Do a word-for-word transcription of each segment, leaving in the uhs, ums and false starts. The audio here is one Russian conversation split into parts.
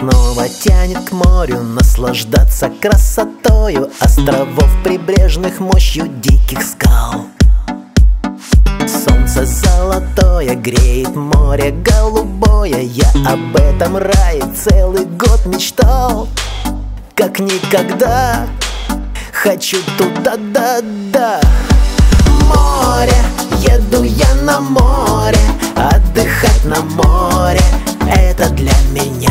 снова тянет к морю, наслаждаться красотою островов прибрежных, мощью диких скал. Солнце золотое греет море голубое, я об этом рае целый год мечтал. Как никогда хочу туда, да-да. Море, еду я на море, отдыхать на море — это для меня.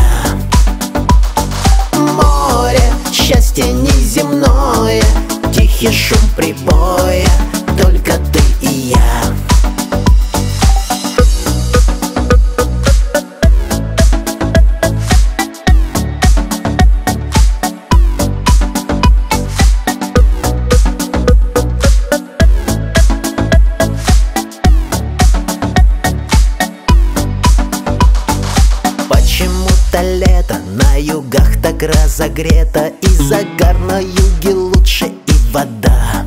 Море, счастье неземное, тихий шум прибоя, только ты и я. Почему-то лето на югах так разогрето, и загар на юге лучше, и вода.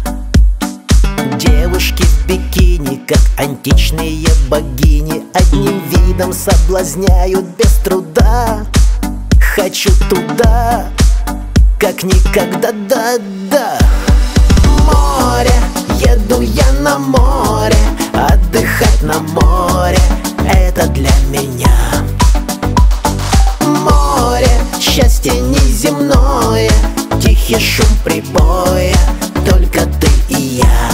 Девушки в бикини, как античные богини, одним видом соблазняют без труда. Хочу туда, как никогда, да-да. Море, еду я на море, отдыхать на море — это для меня. Море, счастье неземное, тихий шум прибоя, только ты и я.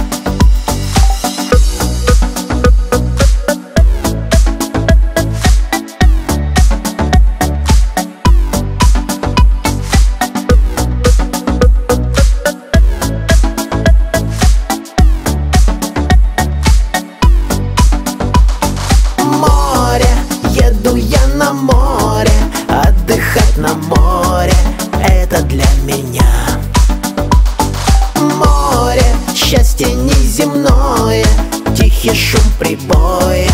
Море, еду я на море, отдыхать на море — это для меня. Море, счастье неземное, тихий шум прибоя,